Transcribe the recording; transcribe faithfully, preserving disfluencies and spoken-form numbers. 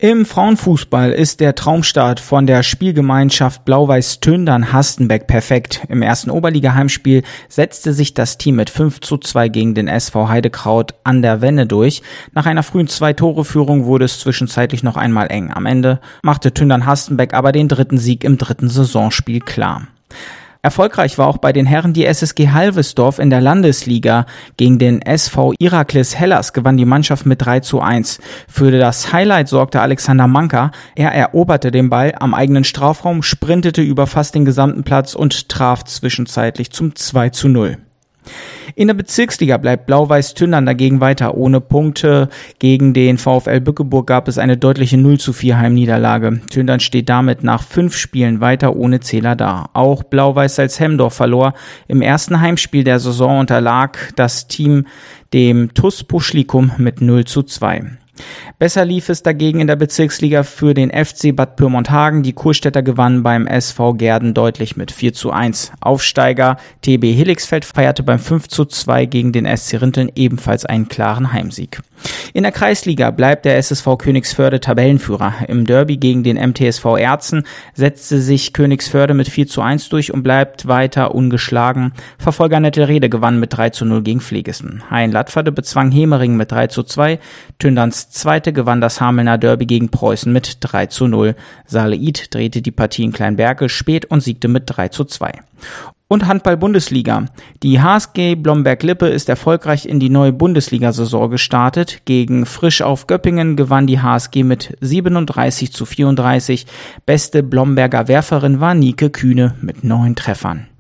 Im Frauenfußball ist der Traumstart von der Spielgemeinschaft Blau-Weiß Töndern-Hastenbeck perfekt. Im ersten Oberliga-Heimspiel setzte sich das Team mit fünf zu zwei gegen den S V Heidekraut an der Wenne durch. Nach einer frühen Zwei-Tore-Führung wurde es zwischenzeitlich noch einmal eng. Am Ende machte Töndern-Hastenbeck aber den dritten Sieg im dritten Saisonspiel klar. Erfolgreich war auch bei den Herren die S S G Halvesdorf in der Landesliga. Gegen den S V Iraklis Hellas gewann die Mannschaft mit drei zu eins. Für das Highlight sorgte Alexander Manka. Er eroberte den Ball am eigenen Strafraum, sprintete über fast den gesamten Platz und traf zwischenzeitlich zum zwei zu null. In der Bezirksliga bleibt Blau-Weiß Tündern dagegen weiter ohne Punkte. Gegen den VfL Bückeburg gab es eine deutliche null zu vier Heimniederlage. Tündern steht damit nach fünf Spielen weiter ohne Zähler da. Auch Blau-Weiß Salzhemdorf verlor. Im ersten Heimspiel der Saison unterlag das Team dem T U S Puschlikum mit null zu zwei. Besser lief es dagegen in der Bezirksliga für den F C Bad Pyrmont-Hagen. Die Kurstädter gewannen beim S V Gerden deutlich mit vier zu eins. Aufsteiger T B Hillixfeld feierte beim fünf zu zwei gegen den S C Rinteln ebenfalls einen klaren Heimsieg. In der Kreisliga bleibt der S S V Königsförde Tabellenführer. Im Derby gegen den M T S V Erzen setzte sich Königsförde mit vier zu eins durch und bleibt weiter ungeschlagen. Verfolger Nettelrede gewann mit drei zu null gegen Vlegesen. Hein-Lattferde bezwang Hemering mit drei zu zwei. Tünderns Zweite gewann das Hamelner Derby gegen Preußen mit drei zu null. Saale-Id drehte die Partie in Kleinberge spät und siegte mit drei zu zwei. Und Handball-Bundesliga. Die H S G Blomberg-Lippe ist erfolgreich in die neue Bundesliga-Saison gestartet. Gegen Frisch auf Göppingen gewann die H S G mit siebenunddreißig zu vierunddreißig. Beste Blomberger Werferin war Nike Kühne mit neun Treffern.